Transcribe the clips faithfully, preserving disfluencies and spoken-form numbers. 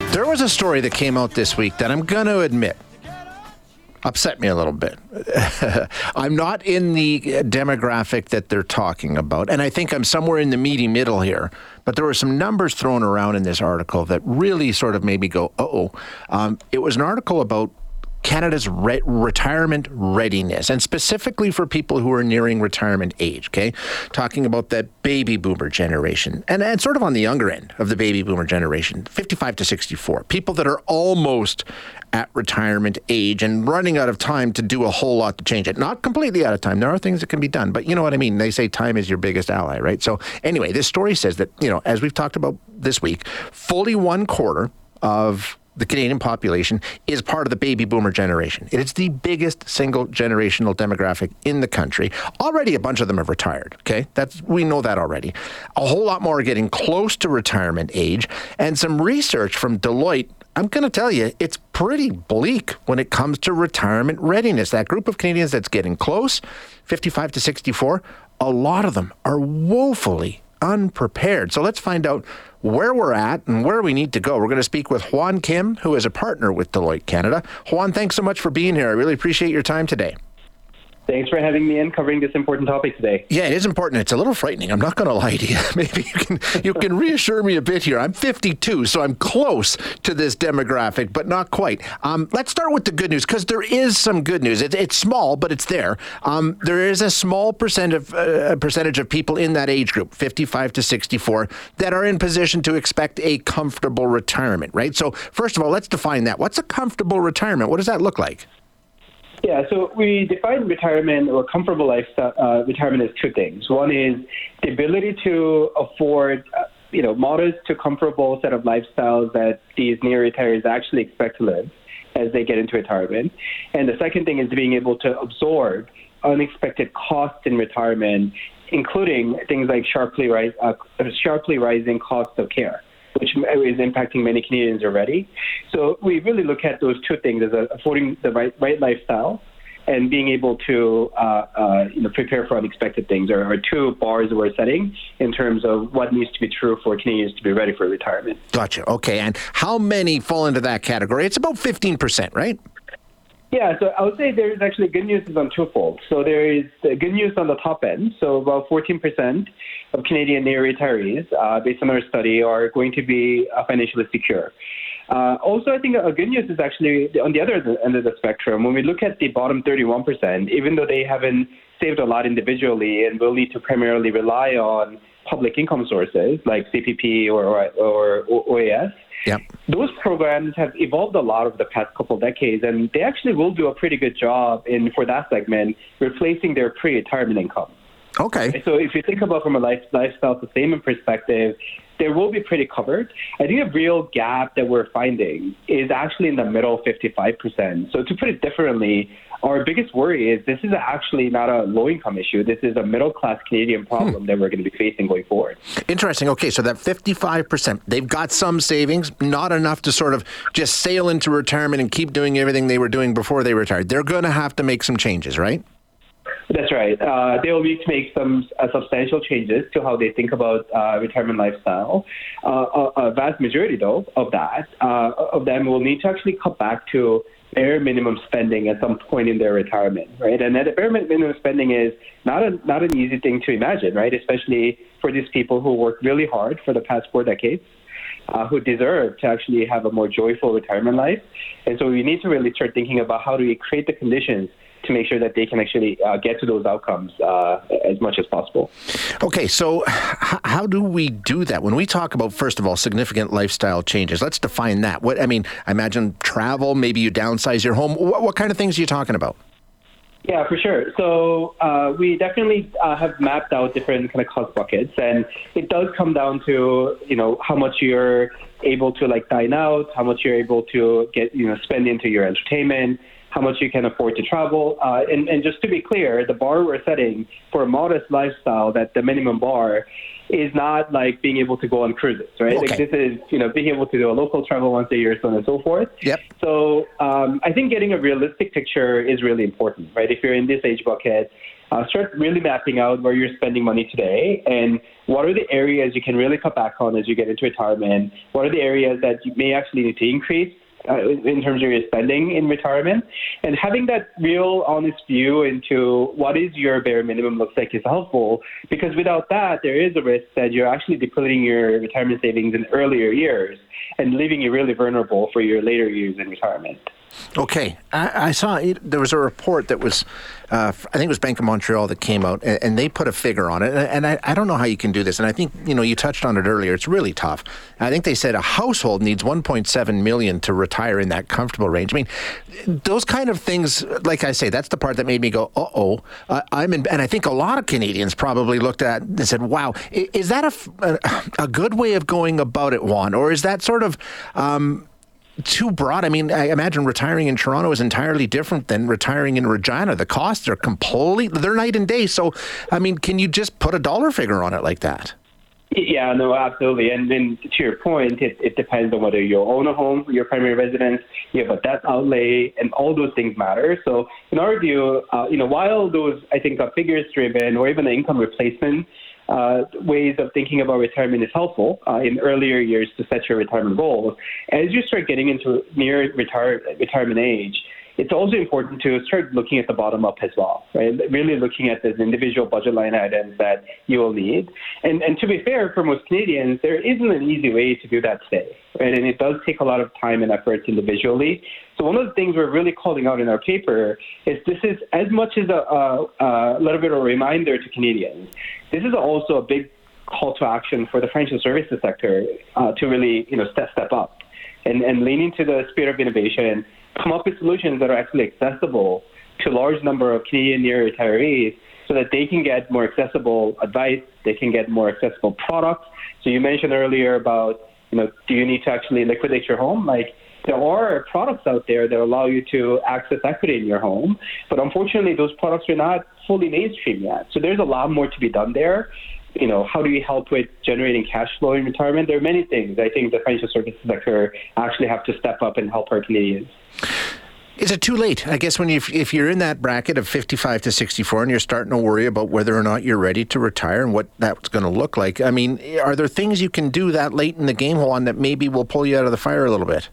There was a story that came out this week that I'm going to admit upset me a little bit. I'm not in the demographic that they're talking about, and I think I'm somewhere in the meaty middle here. But there were some numbers thrown around in this article that really sort of made me go, uh-oh. Um, it was an article about Canada's re- retirement readiness, and specifically for people who are nearing retirement age, okay? Talking about that baby boomer generation, and, and sort of on the younger end of the baby boomer generation, fifty-five to sixty-four, people that are almost at retirement age and running out of time to do a whole lot to change it. Not completely out of time. There are things that can be done, but you know what I mean? They say time is your biggest ally, right? So anyway, this story says that, you know, as we've talked about this week, fully one quarter of the Canadian population is part of the baby boomer generation. It is the biggest single generational demographic in the country. Already a bunch of them have retired, okay? That's we know that already. A whole lot more are getting close to retirement age, and some research from Deloitte, I'm going to tell you, it's pretty bleak when it comes to retirement readiness. That group of Canadians that's getting close, fifty-five to sixty-four, a lot of them are woefully unprepared. So let's find out where we're at and where we need to go. We're going to speak with Juan Kim, who is a partner with Deloitte Canada. Juan, thanks so much for being here. I really appreciate your time today. Thanks for having me in, covering this important topic today. Yeah, it is important. It's a little frightening. I'm not going to lie to you. Maybe you can you can reassure me a bit here. I'm fifty-two, so I'm close to this demographic, but not quite. Um, let's start with the good news, because there is some good news. It, it's small, but it's there. Um, there is a small percent of, uh, percentage of people in that age group, fifty-five to sixty-four, that are in position to expect a comfortable retirement, right? So first of all, let's define that. What's a comfortable retirement? What does that look like? Yeah, so we define retirement or comfortable lifestyle uh, retirement as two things. One is the ability to afford, uh, you know, modest to comfortable set of lifestyles that these near retirees actually expect to live as they get into retirement. And the second thing is being able to absorb unexpected costs in retirement, including things like sharply, rise, uh, sharply rising costs of care, which is impacting many Canadians already. So we really look at those two things as affording the right, right lifestyle and being able to uh, uh, you know, prepare for unexpected things are, are two bars that we're setting in terms of what needs to be true for Canadians to be ready for retirement. Gotcha. Okay. And how many fall into that category? It's about fifteen percent, right? Yeah, so I would say there is actually good news is on twofold. So there is good news on the top end. So about fourteen percent of Canadian near retirees, uh, based on our study, are going to be uh, financially secure. Uh, also, I think a good news is actually on the other end of the spectrum. When we look at the bottom thirty-one percent, even though they haven't saved a lot individually and will need to primarily rely on public income sources like C P P or, or, or O A S, yep. Those programs have evolved a lot over the past couple of decades, and they actually will do a pretty good job in, for that segment, replacing their pre-retirement income. Okay. So if you think about from a life, lifestyle sustainment perspective, they will be pretty covered. I think a real gap that we're finding is actually in the middle fifty-five percent. So to put it differently, our biggest worry is this is actually not a low-income issue. This is a middle-class Canadian problem hmm. that we're going to be facing going forward. Interesting. Okay, so that fifty-five percent, they've got some savings, not enough to sort of just sail into retirement and keep doing everything they were doing before they retired. They're going to have to make some changes, right? That's right. Uh, they will need to make some uh, substantial changes to how they think about uh, retirement lifestyle. Uh, a, a vast majority, though, of that, uh, of them will need to actually cut back to bare minimum spending at some point in their retirement, right? And that bare minimum spending is not a, not an easy thing to imagine, right? Especially for these people who work really hard for the past four decades. Uh, who deserve to actually have a more joyful retirement life. And so we need to really start thinking about how do we create the conditions to make sure that they can actually uh, get to those outcomes uh, as much as possible. Okay, so h- how do we do that? When we talk about, first of all, significant lifestyle changes, let's define that. What I mean, I imagine travel, maybe you downsize your home. What, what kind of things are you talking about? Yeah, for sure. So uh, we definitely uh, have mapped out different kind of cost buckets, and it does come down to, you know, how much you're able to like dine out, how much you're able to get, you know, spend into your entertainment, how much you can afford to travel. Uh, and, and just to be clear, the bar we're setting for a modest lifestyle, that the minimum bar is not like being able to go on cruises, right? Okay. Like this is, you know, being able to do a local travel once a year, so on and so forth. Yep. So um, I think getting a realistic picture is really important, right? If you're in this age bucket, uh, start really mapping out where you're spending money today and what are the areas you can really cut back on as you get into retirement. What are the areas that you may actually need to increase uh, in terms of your spending in retirement, and having that real honest view into what is your bare minimum looks like is helpful, because without that, there is a risk that you're actually depleting your retirement savings in earlier years and leaving you really vulnerable for your later years in retirement. Okay. I, I saw it, there was a report that was, uh, I think it was Bank of Montreal that came out, and, and they put a figure on it. And, and I, I don't know how you can do this. And I think, you know, you touched on it earlier. It's really tough. I think they said a household needs one point seven million dollars to retire in that comfortable range. I mean, those kind of things, like I say, that's the part that made me go, uh-oh. Uh, I'm in, and I think a lot of Canadians probably looked at and said, wow, is that a, a, a good way of going about it, Juan? Or is that sort of... Um, too broad? I mean, I imagine retiring in Toronto is entirely different than retiring in Regina. The costs are completely, they're night and day. So, I mean, can you just put a dollar figure on it like that? Yeah, no, absolutely. And then to your point, it, it depends on whether you own a home, your primary residence, you have a debt outlay, and all those things matter. So in our view, uh, you know, while those, I think, are figures driven or even the income replacement Uh, ways of thinking about retirement is helpful uh, in earlier years to set your retirement goals. As you start getting into near retire, retirement age, it's also important to start looking at the bottom up as well, right? Really looking at those individual budget line items that you will need. And, and to be fair, for most Canadians, there isn't an easy way to do that today, right? And it does take a lot of time and effort individually. So one of the things we're really calling out in our paper is this is as much as a, a, a little bit of a reminder to Canadians. This is also a big call to action for the financial services sector uh, to really, you know, step step up and, and lean into the spirit of innovation, come up with solutions that are actually accessible to a large number of Canadian near retirees so that they can get more accessible advice, they can get more accessible products. So you mentioned earlier about, you know, do you need to actually liquidate your home? Like, there are products out there that allow you to access equity in your home, but unfortunately those products are not fully mainstream yet. So there's a lot more to be done there. You know, how do you help with generating cash flow in retirement? There are many things I think the financial services sector actually have to step up and help our Canadians. Is it too late? I guess when you, if you're in that bracket of fifty-five to sixty-four and you're starting to worry about whether or not you're ready to retire and what that's going to look like, I mean, are there things you can do that late in the game, Juan, that maybe will pull you out of the fire a little bit?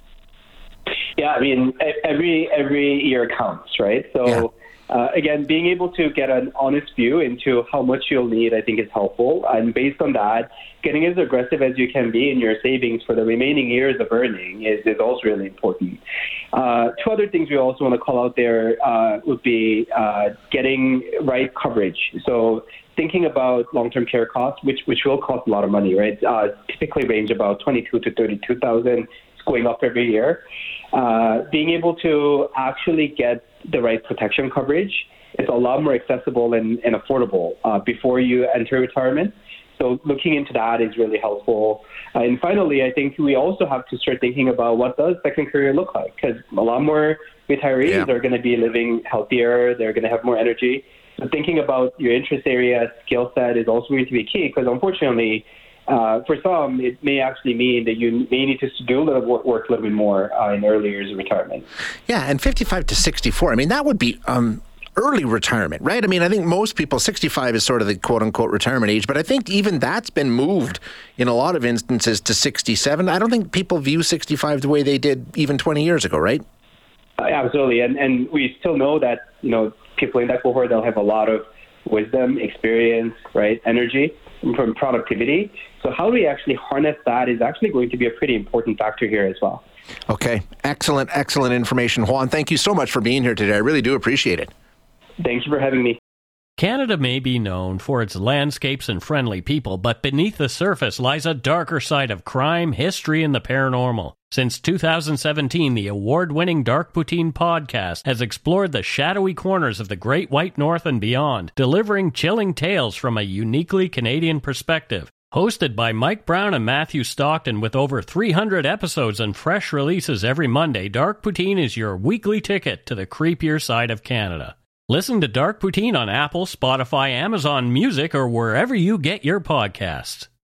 Yeah, I mean, every every year counts, right? So, yeah. uh, again, being able to get an honest view into how much you'll need, I think, is helpful. And based on that, getting as aggressive as you can be in your savings for the remaining years of earning is, is also really important. Uh, two other things we also want to call out there uh, would be uh, getting right coverage. So thinking about long-term care costs, which which will cost a lot of money, right? Uh, typically range about twenty-two to thirty-two thousand, going up every year. Uh, being able to actually get the right protection coverage is a lot more accessible and, and affordable uh, before you enter retirement. So looking into that is really helpful. Uh, and finally, I think we also have to start thinking about what does second career look like, because a lot more retirees yeah. are going to be living healthier, they're going to have more energy. So thinking about your interest area, skill set is also going to be key, because unfortunately, Uh, for some, it may actually mean that you may need to do a little work, work a little bit more uh, in early years of retirement. Yeah, and fifty-five to sixty-four, I mean, that would be um, early retirement, right? I mean, I think most people, sixty-five is sort of the quote-unquote retirement age, but I think even that's been moved in a lot of instances to sixty-seven. I don't think people view sixty-five the way they did even twenty years ago, right? Uh, absolutely, and, and we still know that, you know, people in that cohort, they'll have a lot of wisdom, experience, right, energy from productivity. So how do we actually harness that is actually going to be a pretty important factor here as well. Okay. Excellent, excellent information. Juan, thank you so much for being here today. I really do appreciate it. Thank you for having me. Canada may be known for its landscapes and friendly people, but beneath the surface lies a darker side of crime, history, and the paranormal. Since two thousand seventeen, the award-winning Dark Poutine podcast has explored the shadowy corners of the Great White North and beyond, delivering chilling tales from a uniquely Canadian perspective. Hosted by Mike Brown and Matthew Stockton with over three hundred episodes and fresh releases every Monday, Dark Poutine is your weekly ticket to the creepier side of Canada. Listen to Dark Poutine on Apple, Spotify, Amazon Music, or wherever you get your podcasts.